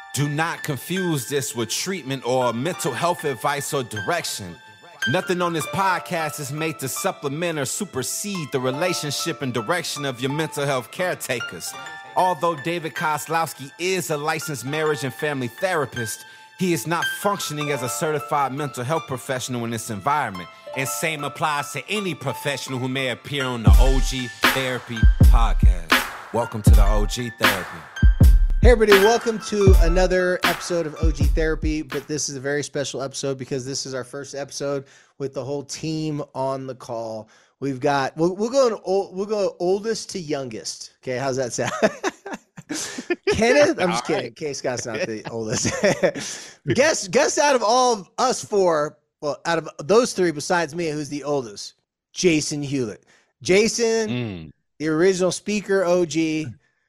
Do not confuse this with treatment or mental health advice or direction. Nothing on this podcast is made to supplement or supersede the relationship and direction of your mental health caretakers. Although David Kozlowski is a licensed marriage and family therapist, he is not functioning as a certified mental health professional in this environment. And same applies to any professional who may appear on the OG Therapy podcast. Welcome to the OG Therapy. Hey everybody, welcome to another episode of OG Therapy, but this is a very special episode because this is our first episode with the whole team on the call. We've got, we'll go oldest to youngest. Okay, how's that sound? Kenneth, I'm just kidding. K. Scott's not the oldest. Guess out of all of us four, well, out of those three besides me, who's the oldest? Jason Hewlett. Jason, the original speaker OG,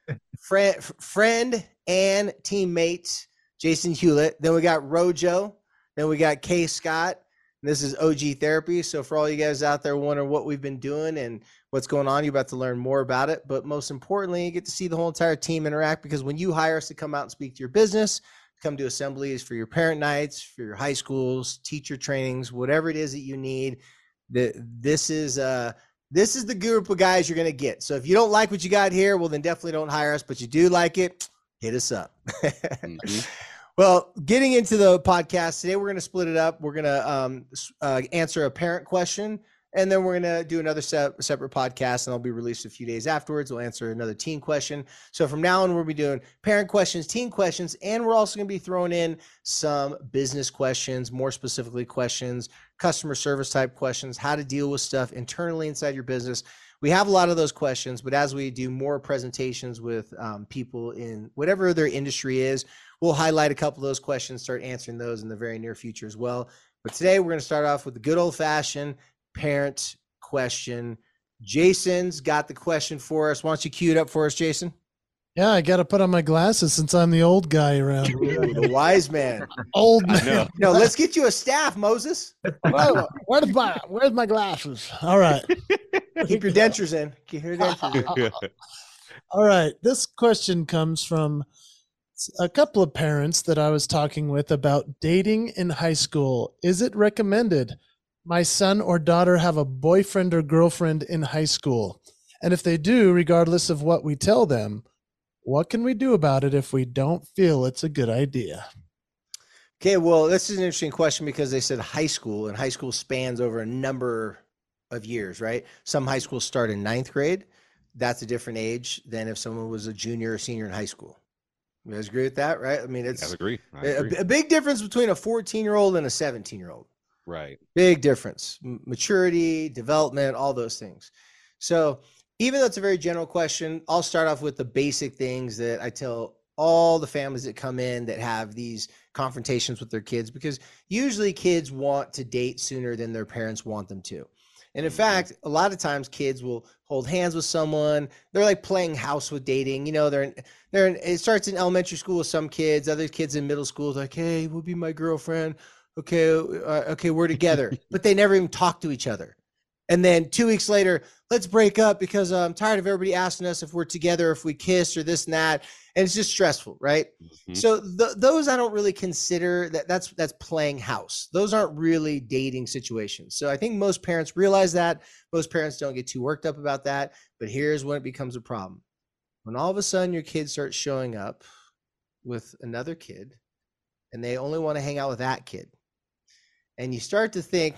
friend and teammate, Jason Hewlett. Then we got Rojo. Then we got K. Scott. This is OG Therapy. So for all you guys out there wondering what we've been doing and what's going on, you're about to learn more about it. But most importantly, you get to see the whole entire team interact, because when you hire us to come out and speak to your business, come to assemblies for your parent nights, for your high schools, teacher trainings, whatever it is that you need, this is the group of guys you're going to get. So if you don't like what you got here, well, then definitely don't hire us. But you do like it, hit us up. Well, getting into the podcast today, we're going to split it up. We're going to answer a parent question, and then we're going to do another separate podcast, and it'll be released a few days afterwards. We'll answer another teen question. So from now on, we'll be doing parent questions, teen questions, and we're also going to be throwing in some business questions, more specifically questions, customer service type questions, how to deal with stuff internally inside your business. We have a lot of those questions, but as we do more presentations with people in whatever their industry is, we'll highlight a couple of those questions, start answering those in the very near future as well. But today we're going to start off with the good old fashioned parent question. Jason's got the question for us. Why don't you cue it up for us, Jason? Yeah, I got to put on my glasses since I'm the old guy around here. The wise man. Old man. No, let's get you a staff, Moses. Where's my glasses? All right. Keep your dentures in. Keep your dentures in. All right. This question comes from a couple of parents that I was talking with about dating in high school. Is it recommended my son or daughter have a boyfriend or girlfriend in high school? And if they do, regardless of what we tell them, what can we do about it if we don't feel it's a good idea? Okay, well, this is an interesting question because they said high school, and high school spans over a number of years, right? Some high schools start in 9th grade. That's a different age than if someone was a junior or senior in high school. You guys agree with that, right? I mean, it's I agree. a big difference between a 14-year-old and a 17-year-old. Right. Big difference. Maturity, development, all those things. So even though it's a very general question, I'll start off with the basic things that I tell all the families that come in that have these confrontations with their kids, because usually kids want to date sooner than their parents want them to. And in fact, a lot of times kids will hold hands with someone. They're like playing house with dating. You know, it starts in elementary school with some kids, other kids in middle school, like, hey, we'll be my girlfriend. Okay, we're together. But they never even talk to each other. And then 2 weeks later, let's break up because I'm tired of everybody asking us if we're together, if we kiss or this and that. And it's just stressful, right? Mm-hmm. So those I don't really consider that's playing house. Those aren't really dating situations. So I think most parents realize that. Most parents don't get too worked up about that. But here's when it becomes a problem. When all of a sudden your kid starts showing up with another kid and they only want to hang out with that kid. And you start to think,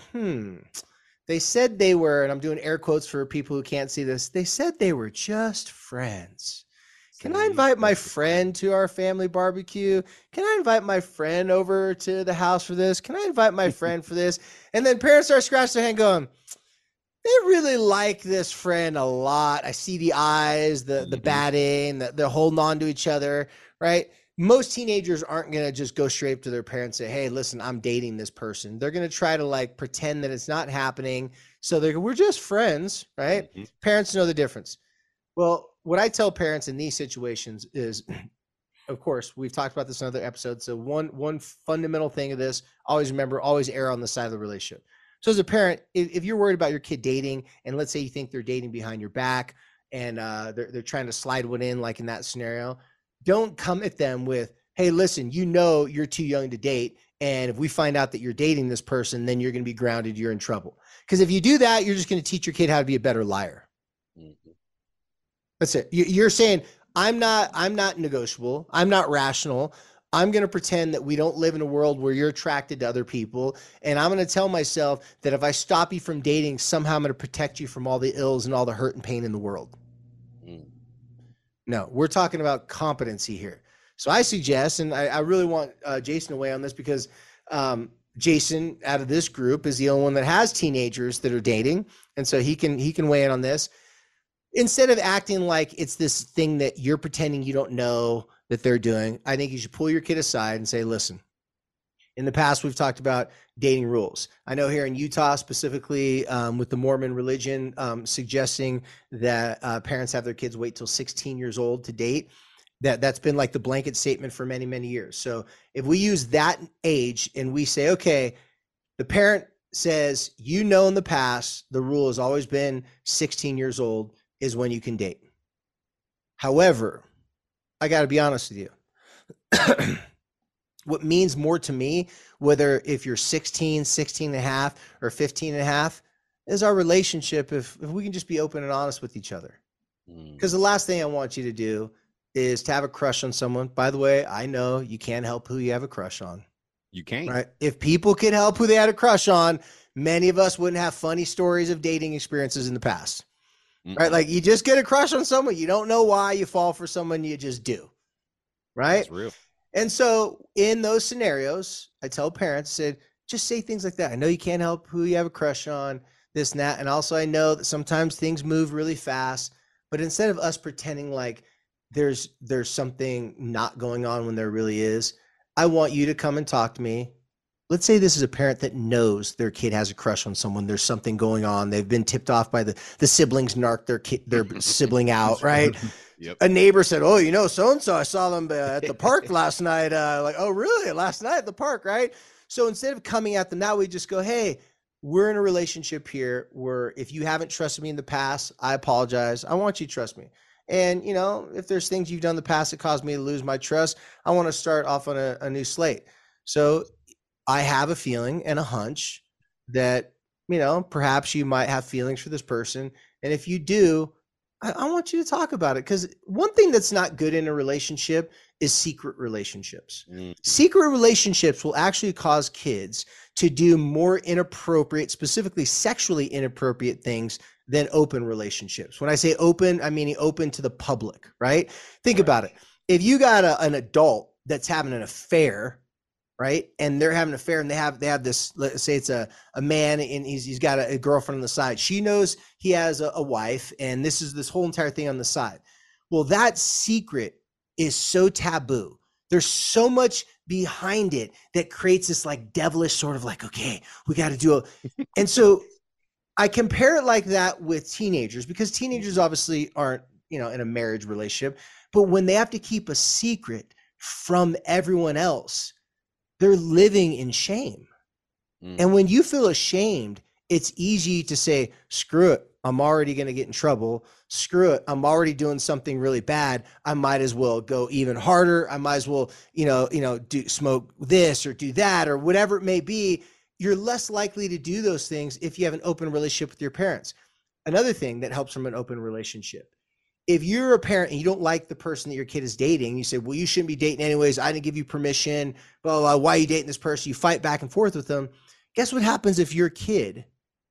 they said they were, and I'm doing air quotes for people who can't see this, they said they were just friends. Can I invite my friend to our family barbecue? Can I invite my friend over to the house for this? Can I invite my friend for this? And then parents start scratching their hand going, they really like this friend a lot. I see the eyes, the batting, the holding on to each other, right? Most teenagers aren't going to just go straight to their parents and say, hey, listen, I'm dating this person. They're going to try to like pretend that it's not happening. So we're just friends, right? Mm-hmm. Parents know the difference. Well, what I tell parents in these situations is, of course, we've talked about this in other episodes. So one fundamental thing of this, always remember, always err on the side of the relationship. So as a parent, if you're worried about your kid dating, and let's say you think they're dating behind your back and they're trying to slide one in, like in that scenario, don't come at them with, hey, listen, you're too young to date. And if we find out that you're dating this person, then you're going to be grounded. You're in trouble. Because if you do that, you're just going to teach your kid how to be a better liar. Mm-hmm. That's it. You're saying, I'm not negotiable. I'm not rational. I'm going to pretend that we don't live in a world where you're attracted to other people. And I'm going to tell myself that if I stop you from dating, somehow I'm going to protect you from all the ills and all the hurt and pain in the world. Mm. No, we're talking about competency here. So I suggest, and I really want Jason to weigh on this, because Jason out of this group is the only one that has teenagers that are dating. And so he can weigh in on this. Instead of acting like it's this thing that you're pretending you don't know that they're doing, I think you should pull your kid aside and say, listen, in the past, we've talked about dating rules. I know here in Utah, specifically with the Mormon religion, suggesting that parents have their kids wait till 16 years old to date. That's been like the blanket statement for many, many years. So if we use that age and we say, okay, the parent says, in the past, the rule has always been 16 years old is when you can date. However, I got to be honest with you. What means more to me, whether if you're 16, 16 and a half, or 15 and a half, is our relationship if we can just be open and honest with each other. Because the last thing I want you to do is to have a crush on someone. By the way, I know you can't help who you have a crush on. You can't. Right? If people could help who they had a crush on, many of us wouldn't have funny stories of dating experiences in the past. Right? Like, you just get a crush on someone. You don't know why you fall for someone. You just do. Right? That's real. And so in those scenarios, I tell parents, just say things like that. I know you can't help who you have a crush on, this and that. And also I know that sometimes things move really fast, but instead of us pretending like there's something not going on when there really is, I want you to come and talk to me. Let's say this is a parent that knows their kid has a crush on someone. There's something going on. They've been tipped off by the siblings narked their sibling out, right? Yep. A neighbor said, oh, so-and-so, I saw them at the park last night. Like, oh, really? Last night at the park, right? So instead of coming at them now, we just go, hey, we're in a relationship here where if you haven't trusted me in the past, I apologize. I want you to trust me. And, if there's things you've done in the past that caused me to lose my trust, I want to start off on a new slate. So I have a feeling and a hunch that, perhaps you might have feelings for this person. And if you do, I want you to talk about it, because one thing that's not good in a relationship is secret relationships. Mm-hmm. Secret relationships will actually cause kids to do more inappropriate, specifically sexually inappropriate things than open relationships. When I say open, I mean open to the public, right? Think about it. If you got an adult that's having an affair, right, and they're having an affair, and they have this, let's say it's a man, and he's got a girlfriend on the side. She knows he has a wife, and this whole entire thing on the side. Well, that secret is so taboo. There's so much behind it that creates this like devilish sort of like, okay, we got to do it. And so I compare it like that with teenagers, because teenagers obviously aren't, in a marriage relationship, but when they have to keep a secret from everyone else, they're living in shame. And when you feel ashamed, it's easy to say, screw it, I'm already going to get in trouble. Screw it, I'm already doing something really bad. I might as well go even harder. I might as well, smoke this or do that or whatever it may be. You're less likely to do those things if you have an open relationship with your parents. Another thing that helps from an open relationship, if you're a parent and you don't like the person that your kid is dating, you say, well, you shouldn't be dating anyways. I didn't give you permission. Blah, blah, blah. Why are you dating this person? You fight back and forth with them. Guess what happens if your kid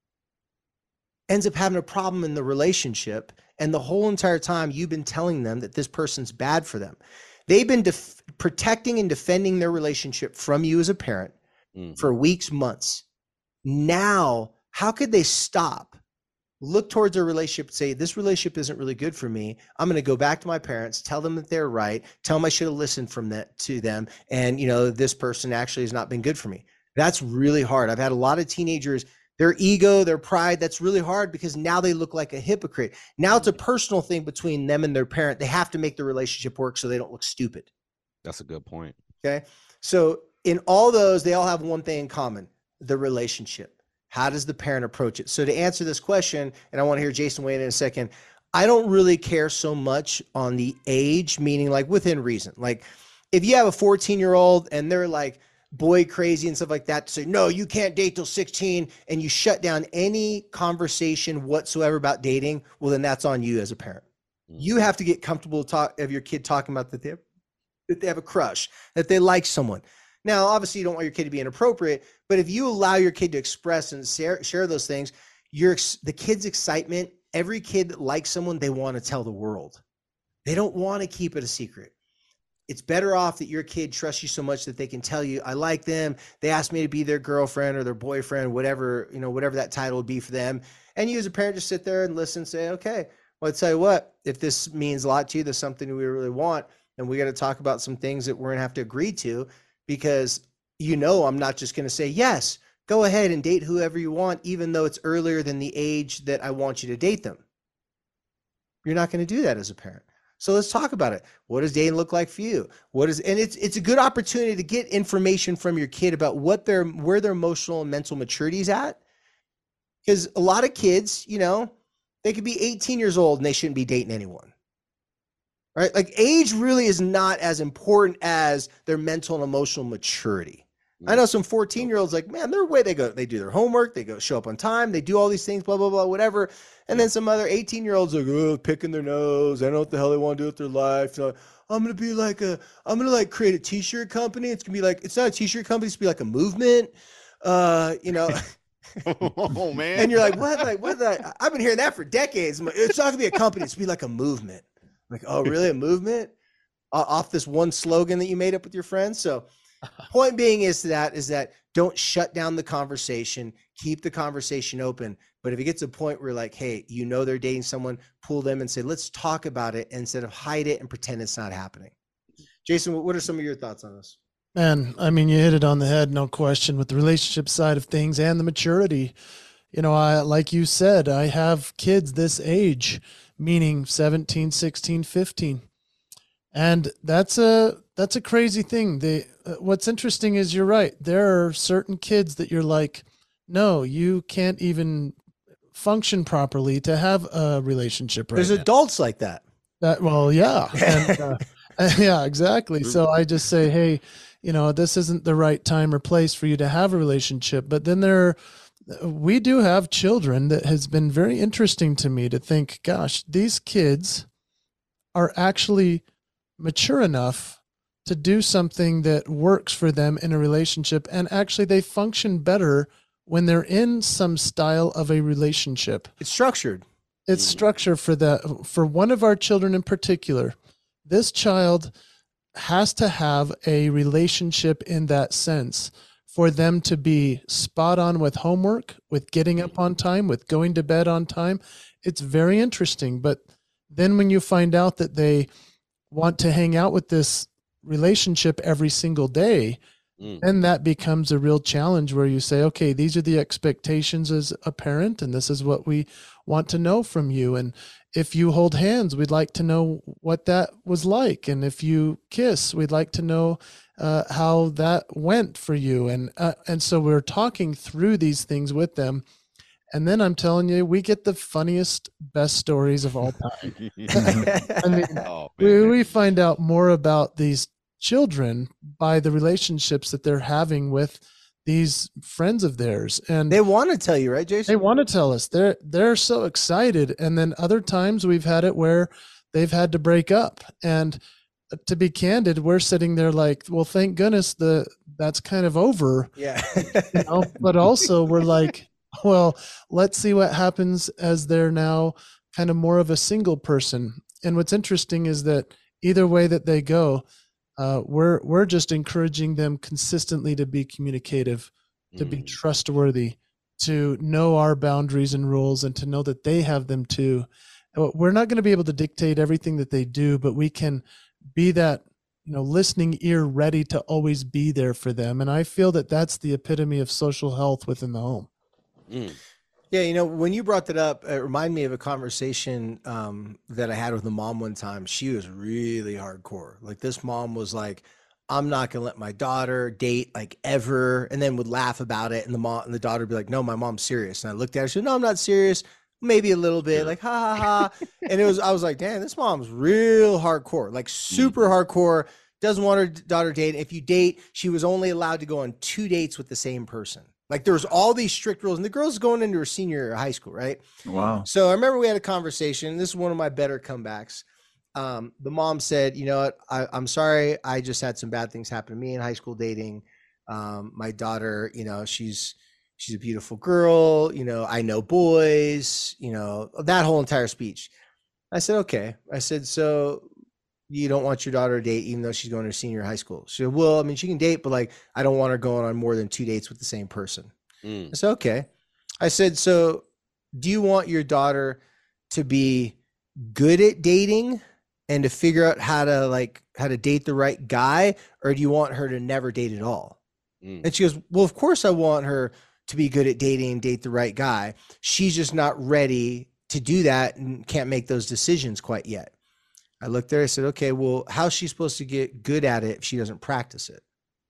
ends up having a problem in the relationship, and the whole entire time you've been telling them that this person's bad for them? They've been protecting and defending their relationship from you as a parent for weeks, months. Now, how could they stop? Look towards their relationship and say, this relationship isn't really good for me. I'm going to go back to my parents, tell them that they're right, tell them I should have listened to them. And, this person actually has not been good for me. That's really hard. I've had a lot of teenagers, their ego, their pride, that's really hard, because now they look like a hypocrite. Now it's a personal thing between them and their parent. They have to make the relationship work so they don't look stupid. That's a good point. Okay. So in all those, they all have one thing in common, the relationship. How does the parent approach it? So to answer this question, and I want to hear Jason weigh in a second, I don't really care so much on the age, meaning like within reason. Like if you have a 14-year-old and they're like boy crazy and stuff like that, to say, no, you can't date till 16, and you shut down any conversation whatsoever about dating, well, then that's on you as a parent. You have to get comfortable of your kid talking about that they have a crush, that they like someone. Now, obviously, you don't want your kid to be inappropriate, but if you allow your kid to express and share those things, the kid's excitement, every kid that likes someone, they want to tell the world. They don't want to keep it a secret. It's better off that your kid trusts you so much that they can tell you, I like them. They asked me to be their girlfriend or their boyfriend, whatever that title would be for them. And you as a parent just sit there and listen, say, okay, well, I'll tell you what, if this means a lot to you, there's something we really want, and we got to talk about some things that we're going to have to agree to, because I'm not just going to say, yes, go ahead and date whoever you want, even though it's earlier than the age that I want you to date them. You're not going to do that as a parent. So let's talk about it. What does dating look like for you? It's a good opportunity to get information from your kid about where their emotional and mental maturity is at. Because a lot of kids, they could be 18 years old and they shouldn't be dating anyone. Right? Like, age really is not as important as their mental and emotional maturity. I know some 14-year-olds, like, man, they do their homework, they go show up on time, they do all these things, blah, blah, blah, whatever. And then some other 18-year-olds are picking their nose. I don't know what the hell they want to do with their life. So I'm going to create a t-shirt company. It's going to be like, it's not a t-shirt company. It's going to be like a movement. Oh man. And you're like, what? I've been hearing that for decades. It's not going to be a company. It's going to be like a movement. Like, oh, really? A movement? Off this one slogan that you made up with your friends? So point being is that don't shut down the conversation. Keep the conversation open. But if it gets to a point where, like, hey, they're dating someone, pull them and say, let's talk about it instead of hide it and pretend it's not happening. Jason, what are some of your thoughts on this? Man, I mean, you hit it on the head, no question, with the relationship side of things and the maturity. Like you said, I have kids this age, meaning 17, 16, 15. And that's a crazy thing. What's interesting is you're right. There are certain kids that you're like, no, you can't even function properly to have a relationship right There's now. Adults like that. Well, yeah. And, yeah, exactly. So I just say, hey, this isn't the right time or place for you to have a relationship. But then we do have children that has been very interesting to me to think, gosh, these kids are actually mature enough to do something that works for them in a relationship. And actually they function better when they're in some style of a relationship. It's structured. It's structured for one of our children in particular. This child has to have a relationship in that sense for them to be spot on with homework, with getting up on time, with going to bed on time. It's very interesting. But then when you find out that they want to hang out with this relationship every single day, then that becomes a real challenge where you say, okay, these are the expectations as a parent, and this is what we want to know from you. And if you hold hands, we'd like to know what that was like. And if you kiss, we'd like to know how that went for you. And so we're talking through these things with them. And then I'm telling you, we get the funniest, best stories of all time. I mean, we find out more about these children by the relationships that they're having with these friends of theirs. And they want to tell you, right, Jason? They want to tell us. They're so excited. And then other times we've had it where they've had to break up. And to be candid, we're sitting there like, well, thank goodness that's kind of over. Yeah. But also we're like, well, let's see what happens as they're now kind of more of a single person. And what's interesting is that either way that they go, we're just encouraging them consistently to be communicative, to be trustworthy, to know our boundaries and rules, and to know that they have them too. We're not going to be able to dictate everything that they do, but we can be that, listening ear ready to always be there for them. And I feel that that's the epitome of social health within the home. Yeah, when you brought that up, it reminded me of a conversation that I had with a mom one time. She was really hardcore. Like, this mom was like, I'm not going to let my daughter date like ever, and then would laugh about it. And the daughter would be like, no, my mom's serious. And I looked at her, she said, no, I'm not serious. Maybe a little bit, like, ha, ha, ha. And I was like, damn, this mom's real hardcore, like super hardcore. doesn't want her daughter to date. If you date, she was only allowed to go on 2 dates with the same person. Like there was all these strict rules, and the girl's going into her senior year of high school, right? Wow. So I remember we had a conversation. This is one of my better comebacks. The mom said, you know what, I'm sorry. I just had some bad things happen to me in high school dating. My daughter, you know, she's a beautiful girl. You know, I know boys, you know, that whole entire speech. I said, okay. I said, so you don't want your daughter to date even though she's going to senior high school? She said, well, I mean, she can date, but like, I don't want her going on more than 2 dates with the same person. I said, okay. I said, so do you want your daughter to be good at dating and to figure out how to date the right guy, or do you want her to never date at all? And she goes, well, of course I want her to be good at dating and date the right guy. She's just not ready to do that and can't make those decisions quite yet. I looked there, I said, okay, well, how's she supposed to get good at it if she doesn't practice it?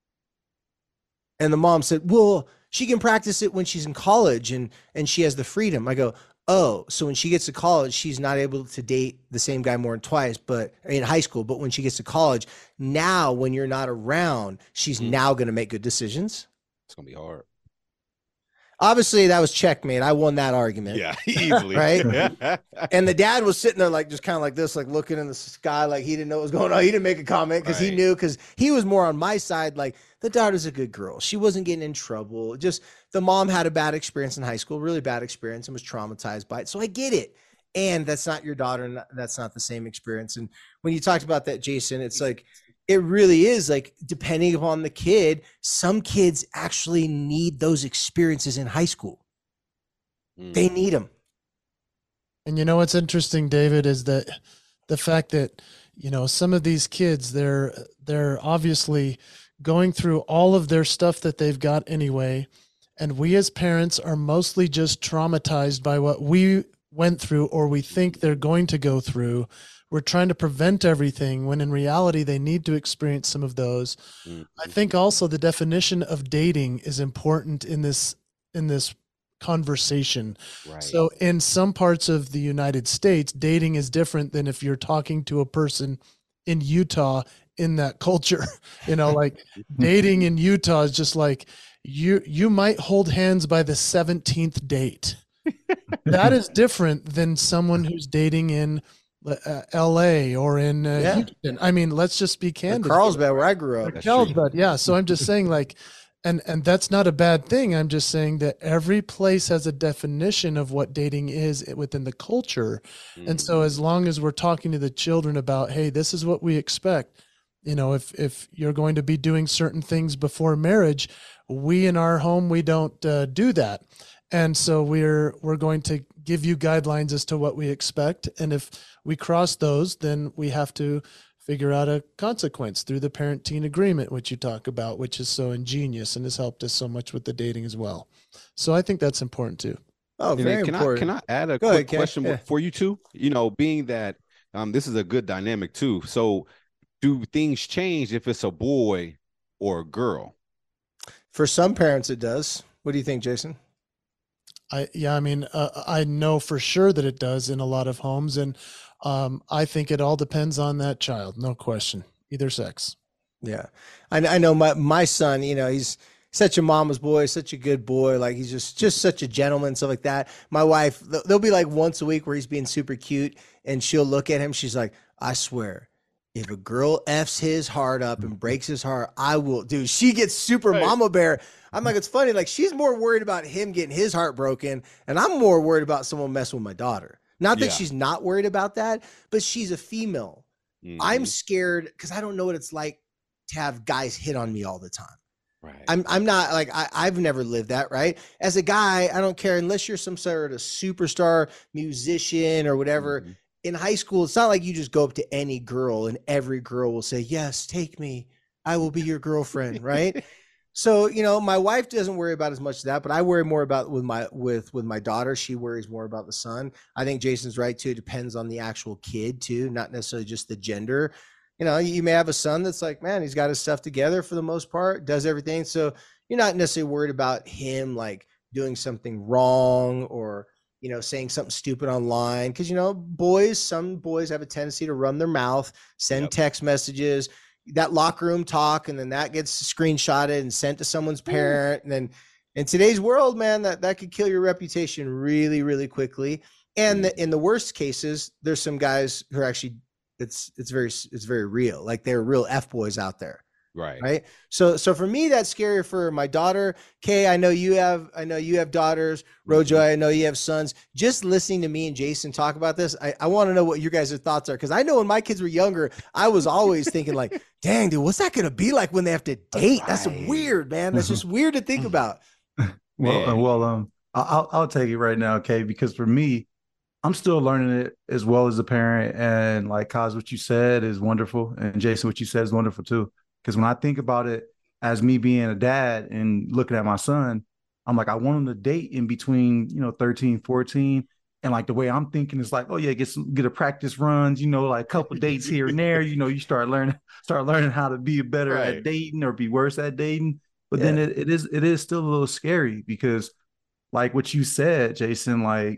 And the mom said, well, she can practice it when she's in college and she has the freedom. I go, oh, so when she gets to college, she's not able to date the same guy more than twice, but in high school, but when she gets to college, now when you're not around, she's now going to make good decisions. It's going to be hard. Obviously, that was checkmate. I won that argument. Yeah, easily. Right? And the dad was sitting there like just kind of like this, like looking in the sky, like he didn't know what was going on. He didn't make a comment because he knew, because he was more on my side. Like, the daughter's a good girl. She wasn't getting in trouble. Just the mom had a bad experience in high school, really bad experience, and was traumatized by it. So I get it. And that's not your daughter, and that's not the same experience. And when you talked about that, Jason, it's like, it really is like, depending upon the kid, some kids actually need those experiences in high school. They need them. And you know what's interesting, David, is that the fact that, you know, some of these kids, they're obviously going through all of their stuff that they've got anyway. And we as parents are mostly just traumatized by what we went through or we think they're going to go through. We're trying to prevent everything when in reality they need to experience some of those. I think also the definition of dating is important in this conversation. Right. So in some parts of the United States, dating is different than if you're talking to a person in Utah in that culture. You know, like dating in Utah is just like you might hold hands by the 17th date. That is different than someone who's dating in LA or in Houston. I mean, let's just be candid. Carlsbad, where I grew up. Carlsbad, yeah. So I'm just saying, like, and that's not a bad thing. I'm just saying that every place has a definition of what dating is within the culture. And so as long as we're talking to the children about, hey, this is what we expect, you know, if you're going to be doing certain things before marriage, we in our home, we don't do that. And so we're going to give you guidelines as to what we expect. And if we cross those, then we have to figure out a consequence through the parent-teen agreement, which you talk about, which is so ingenious and has helped us so much with the dating as well. So I think that's important too. Oh, very important. Can I add a quick question for you two? You know, being that this is a good dynamic too. So do things change if it's a boy or a girl? For some parents, it does. What do you think, Jason? I know for sure that it does in a lot of homes. And I think it all depends on that child. No question, either sex. Yeah. I know my son, you know, he's such a mama's boy, such a good boy. Like he's just such a gentleman, stuff like that. My wife, there'll be like once a week where he's being super cute and she'll look at him. She's like, I swear, if a girl F's his heart up and breaks his heart, I will. Dude, she gets super mama bear. I'm like, it's funny. Like she's more worried about him getting his heart broken. And I'm more worried about someone messing with my daughter. Not that she's not worried about that, but she's a female. I'm scared because I don't know what it's like to have guys hit on me all the time. Right. I'm not like, I've never lived that, right? As a guy, I don't care unless you're some sort of superstar musician or whatever. In high school, it's not like you just go up to any girl and every girl will say, yes, take me. I will be your girlfriend, right? So, you know, my wife doesn't worry about as much of that, but I worry more about with my daughter. She worries more about the son. I think Jason's right too. It depends on the actual kid too, not necessarily just the gender. You know, you may have a son that's like, man, he's got his stuff together for the most part, does everything. So you're not necessarily worried about him like doing something wrong or, you know, saying something stupid online. Cause you know, some boys have a tendency to run their mouth, send text messages. that locker room talk, and then that gets screenshotted and sent to someone's parent. And then in today's world, man, that could kill your reputation really, really quickly. And in the worst cases, there's some guys who are actually, it's very real. Like they're real F boys out there. Right. So for me, that's scary. For my daughter, Kay, I know you have daughters. Rojo, I know you have sons. Just listening to me and Jason talk about this, I want to know what your guys' thoughts are. Because I know when my kids were younger, I was always thinking like, dang, dude, what's that going to be like when they have to date? That's weird, man. That's just weird to think about. I'll take it right now, Kay, because for me, I'm still learning it as well as a parent. And like Kaz, what you said is wonderful. And Jason, what you said is wonderful too. Because when I think about it as me being a dad and looking at my son, I'm like, I want him to date in between, 13, 14. And like the way I'm thinking is like, oh yeah, get a practice runs, like a couple dates here and there, you start learning how to be better at dating or be worse at dating. But then it is still a little scary because like what you said, Jason, like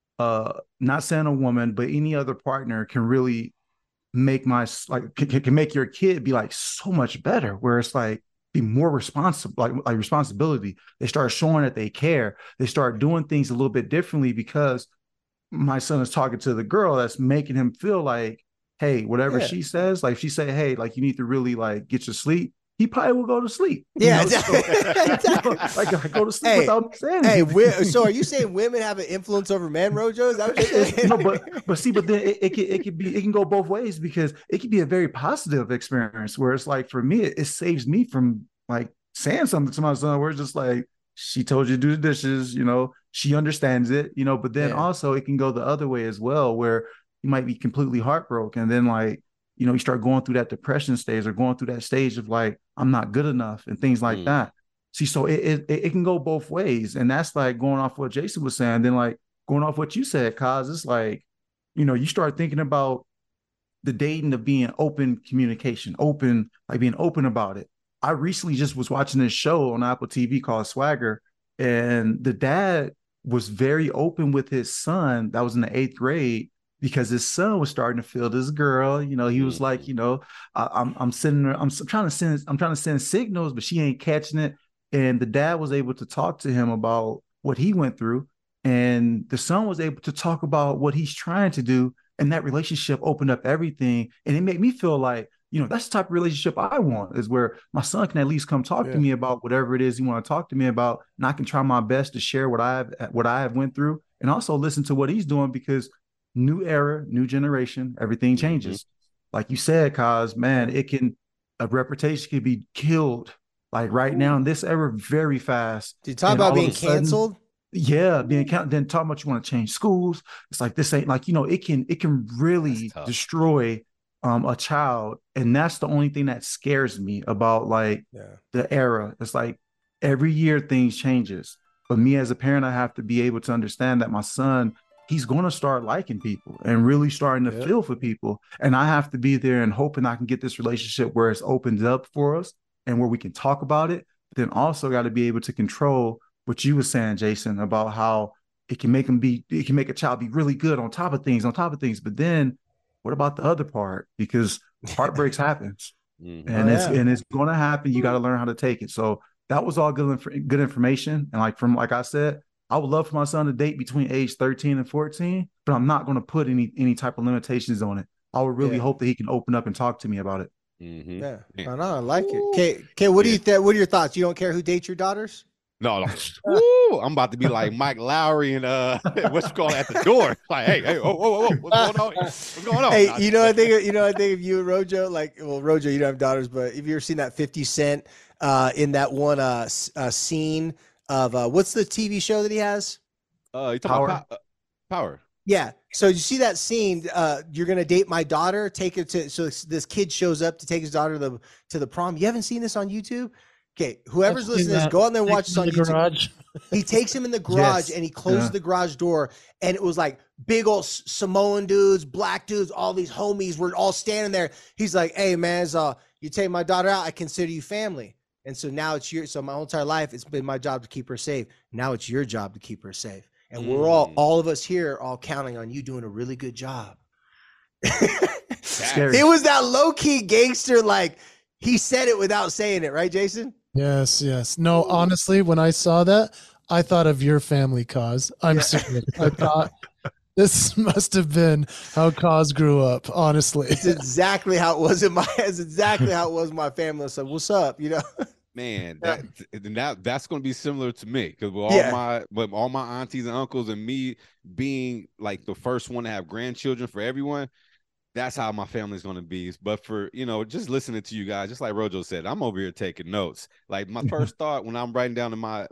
not saying a woman, but any other partner can really make can make your kid be like so much better, where it's like be more responsible, like responsibility. They start showing that they care. They start doing things a little bit differently because my son is talking to the girl that's making him feel like, hey, whatever she says, like if she say, hey, like you need to really like get your sleep, he probably will go to sleep. Yeah, exactly. Like go to sleep without saying anything. So are you saying women have an influence over men, Rojo? Is that what you're saying? No, but then it can go both ways, because it can be a very positive experience where it's like, for me, it saves me from like saying something to my son where it's just like, she told you to do the dishes, she understands it, but then also it can go the other way as well, where you might be completely heartbroken. And then like, you start going through that depression stage or going through that stage of like, I'm not good enough and things like that. See, so it can go both ways. And that's like going off what Jason was saying. Then like going off what you said, Kaz, it's like, you start thinking about the dating of being open communication, being open about it. I recently just was watching this show on Apple TV called Swagger, and the dad was very open with his son that was in the 8th grade, because his son was starting to feel this girl. He was like, I'm sending her, I'm trying to send signals, but she ain't catching it. And the dad was able to talk to him about what he went through, and the son was able to talk about what he's trying to do. And that relationship opened up everything. And it made me feel like, that's the type of relationship I want, is where my son can at least come talk to me about whatever it is he want to talk to me about. And I can try my best to share what I have went through, and also listen to what he's doing, because new era, new generation, everything changes. Like you said, Kaz, man, a reputation can be killed like right now in this era very fast. Did you talk about being canceled? Yeah, being canceled. Then talking about you want to change schools. It's like, this ain't like, it can really destroy a child. And that's the only thing that scares me about like the era. It's like every year things changes. But me as a parent, I have to be able to understand that my son, he's going to start liking people and really starting to feel for people. And I have to be there and hoping I can get this relationship where it's opened up for us and where we can talk about it. But then also got to be able to control what you were saying, Jason, about how it can make a child be really good on top of things. But then what about the other part? Because heartbreaks happens and it's going to happen. You got to learn how to take it. So that was all good information. And like I said, I would love for my son to date between age 13 and 14, but I'm not going to put any type of limitations on it. I would really hope that he can open up and talk to me about it. Yeah, I like it. Kay, what do you think? What are your thoughts? You don't care who dates your daughters? No. Woo, I'm about to be like Mike Lowry and what's called at the door. Like, hey, whoa, what's going on? Hey, I think of you and Rojo. Like, well, Rojo, you don't have daughters, but have you ever seen that 50 Cent in that one scene of what's the TV show that he has? You talking about Power? Yeah. So you see that scene? You're gonna date my daughter. Take her to. So this kid shows up to take his daughter to the prom. You haven't seen this on YouTube? Okay, whoever's listening to this, go out there and watch this on YouTube. Garage. He takes him in the garage and he closes the garage door, and it was like big old Samoan dudes, black dudes, all these homies were all standing there. He's like, "Hey man, you take my daughter out, I consider you family." And so now so my whole entire life, it's been my job to keep her safe. Now it's your job to keep her safe. And we're all of us here, all counting on you doing a really good job. It was that low-key gangster, like, He said it without saying it, right, Jason? Yes, yes. No, honestly, when I saw that, I thought of your family, Cause. I'm serious. I thought this must have been how Cause grew up, honestly. It's exactly how it was it's exactly how it was in my family. So what's up, you know? Man, that's going to be similar to me, because with all my aunties and uncles and me being like the first one to have grandchildren for everyone, that's how my family's going to be. But for, just listening to you guys, just like Rojo said, I'm over here taking notes. Like my first thought when I'm writing down in my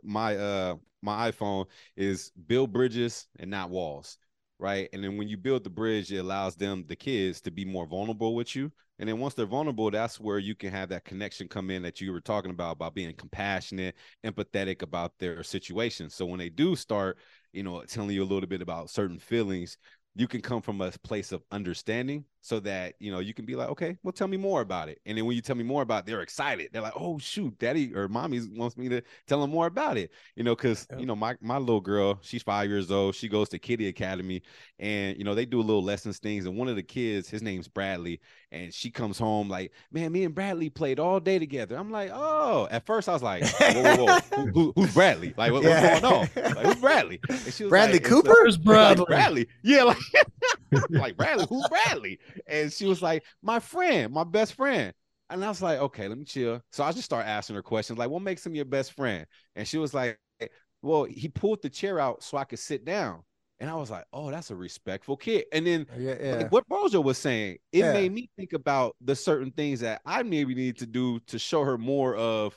iPhone is build bridges and not walls. Right. And then when you build the bridge, it allows the kids, to be more vulnerable with you. And then once they're vulnerable, that's where you can have that connection come in that you were talking about being compassionate, empathetic about their situation. So when they do start, telling you a little bit about certain feelings, you can come from a place of understanding, so that, you can be like, okay, well, tell me more about it. And then when you tell me more about it, they're excited. They're like, oh, shoot, daddy or mommy wants me to tell them more about it. Because, my little girl, she's 5 years old. She goes to Kiddie Academy, and, they do a little lessons things. And one of the kids, his name's Bradley, and she comes home like, man, me and Bradley played all day together. I'm like, oh, at first I was like, whoa. Who's Bradley? Like, what's going on? Like, who's Bradley? And she was Bradley like, Cooper? Where's Bradley? Like, Bradley. Yeah, like, like Bradley, who's Bradley? And she was like, my friend, my best friend. And I was like, okay, let me chill. So I just started asking her questions like, what makes him your best friend? And she was like, well, he pulled the chair out so I could sit down. And I was like, oh, that's a respectful kid. And then like what Rojo was saying, it made me think about the certain things that I maybe need to do to show her more of,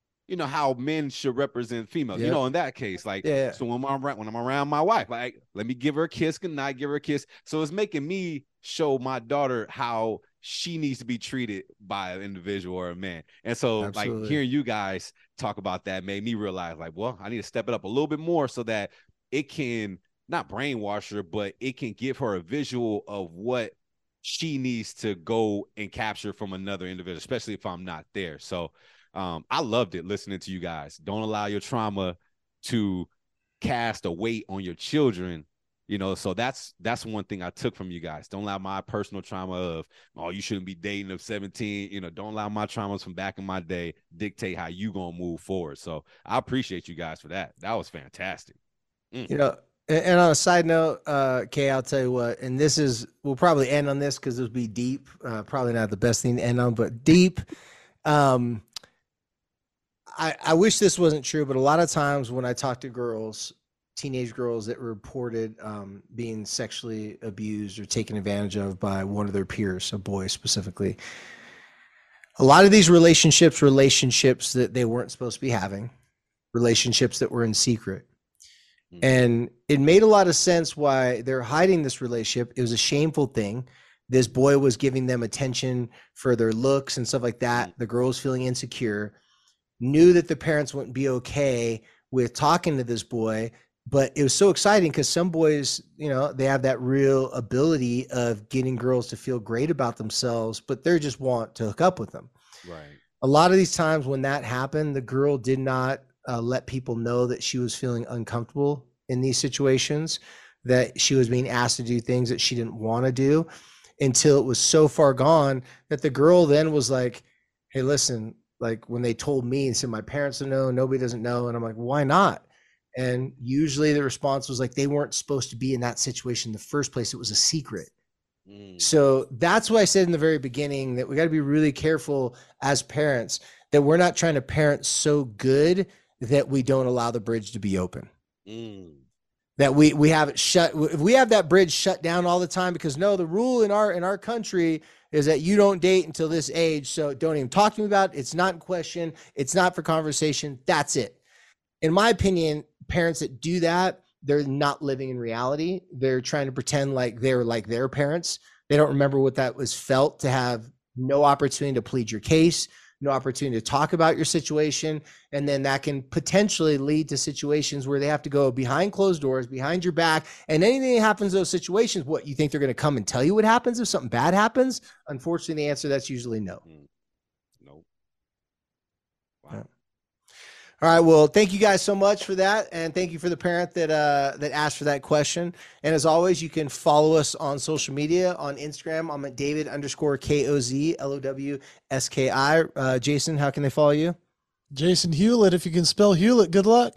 how men should represent females, in that case, like, so when I'm around my wife, like, let me give her a kiss, goodnight, give her a kiss. So it's making me show my daughter how she needs to be treated by an individual or a man. And so Absolutely. Like hearing you guys talk about that made me realize like, well, I need to step it up a little bit more so that it can not brainwash her, but it can give her a visual of what she needs to go and capture from another individual, especially if I'm not there. So I loved it listening to you guys. Don't allow your trauma to cast a weight on your children. So that's one thing I took from you guys. Don't allow my personal trauma of, oh, you shouldn't be dating of 17. Don't allow my traumas from back in my day dictate how you gonna move forward. So I appreciate you guys for that. That was fantastic. And on a side note, Kay, I'll tell you what, and we'll probably end on this because it'll be deep. Probably not the best thing to end on, but deep. I wish this wasn't true, but a lot of times when I talk to girls, teenage girls that reported being sexually abused or taken advantage of by one of their peers, a boy specifically, a lot of these relationships that they weren't supposed to be having, relationships that were in secret. And it made a lot of sense why they're hiding this relationship. It was a shameful thing. This boy was giving them attention for their looks and stuff like that. The girl was feeling insecure, knew that the parents wouldn't be okay with talking to this boy, but it was so exciting because some boys, they have that real ability of getting girls to feel great about themselves, but they just want to hook up with them. Right. A lot of these times when that happened, the girl did not let people know that she was feeling uncomfortable in these situations, that she was being asked to do things that she didn't want to do, until it was so far gone that the girl then was like, hey, listen, like when they told me and said, my parents don't know, nobody doesn't know. And I'm like, why not? And usually the response was like, they weren't supposed to be in that situation in the first place. It was a secret. So that's why I said in the very beginning that we got to be really careful as parents, that we're not trying to parent so good that we don't allow the bridge to be open. That we have it shut. If we have that bridge shut down all the time, because the rule in our country is that you don't date until this age. So don't even talk to me about it. It's not in question. It's not for conversation. That's it. In my opinion, parents that do that, they're not living in reality. They're trying to pretend like they're like their parents. They don't remember what that was felt to have no opportunity to plead your case, no opportunity to talk about your situation. And then that can potentially lead to situations where they have to go behind closed doors, behind your back. And anything that happens in those situations, what, you think they're going to come and tell you what happens if something bad happens? Unfortunately, the answer that's usually no. Nope. Wow. Yeah. All right. Well, thank you guys so much for that. And thank you for the parent that asked for that question. And as always, you can follow us on social media. On Instagram, I'm at David_KOZ_LOWSKI. Jason, how can they follow you? Jason Hewlett. If you can spell Hewlett, good luck.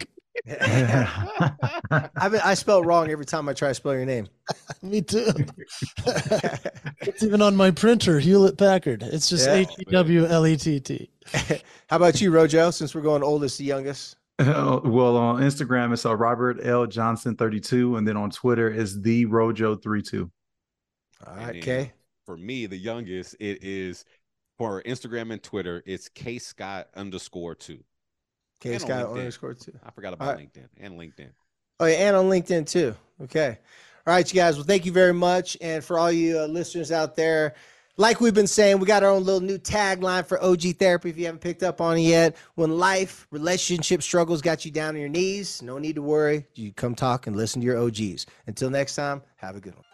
I spell it wrong every time I try to spell your name. Me too. It's even on my printer, Hewlett Packard. It's just Hewlett. How about you, Rojo, since we're going oldest to youngest? Well, on Instagram, it's Robert L. Johnson 32, and then on Twitter is the Rojo 32. All right, okay. For me, the youngest, it is for Instagram and Twitter, it's kscott_2. kscott_2. I forgot about LinkedIn and LinkedIn. Oh, yeah, and on LinkedIn too. Okay. All right, you guys. Well, thank you very much. And for all you listeners out there, like we've been saying, we got our own little new tagline for OG Therapy if you haven't picked up on it yet. When life, relationship struggles got you down on your knees, no need to worry. You come talk and listen to your OGs. Until next time, have a good one.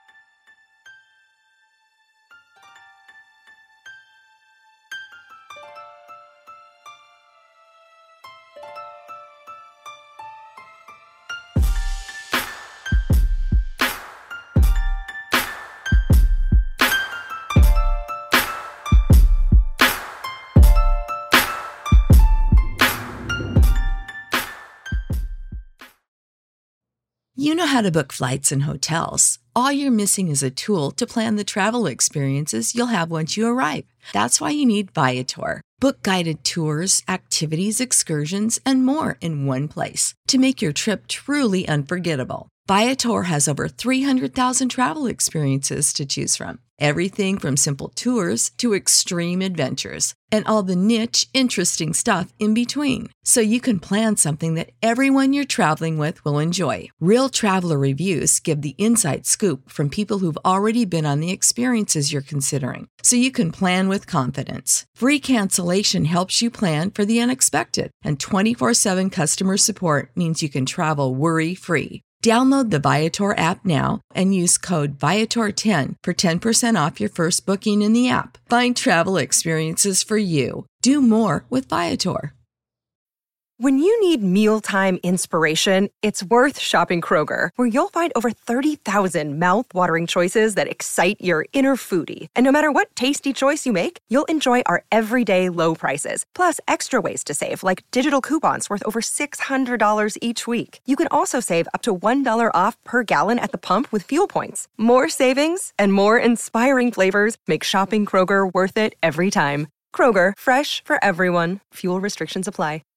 You know how to book flights and hotels. All you're missing is a tool to plan the travel experiences you'll have once you arrive. That's why you need Viator. Book guided tours, activities, excursions, and more in one place to make your trip truly unforgettable. Viator has over 300,000 travel experiences to choose from. Everything from simple tours to extreme adventures and all the niche, interesting stuff in between. So you can plan something that everyone you're traveling with will enjoy. Real traveler reviews give the inside scoop from people who've already been on the experiences you're considering. So you can plan with confidence. Free cancellation helps you plan for the unexpected. And 24/7 customer support means you can travel worry-free. Download the Viator app now and use code Viator10 for 10% off your first booking in the app. Find travel experiences for you. Do more with Viator. When you need mealtime inspiration, it's worth shopping Kroger, where you'll find over 30,000 mouth-watering choices that excite your inner foodie. And no matter what tasty choice you make, you'll enjoy our everyday low prices, plus extra ways to save, like digital coupons worth over $600 each week. You can also save up to $1 off per gallon at the pump with fuel points. More savings and more inspiring flavors make shopping Kroger worth it every time. Kroger, fresh for everyone. Fuel restrictions apply.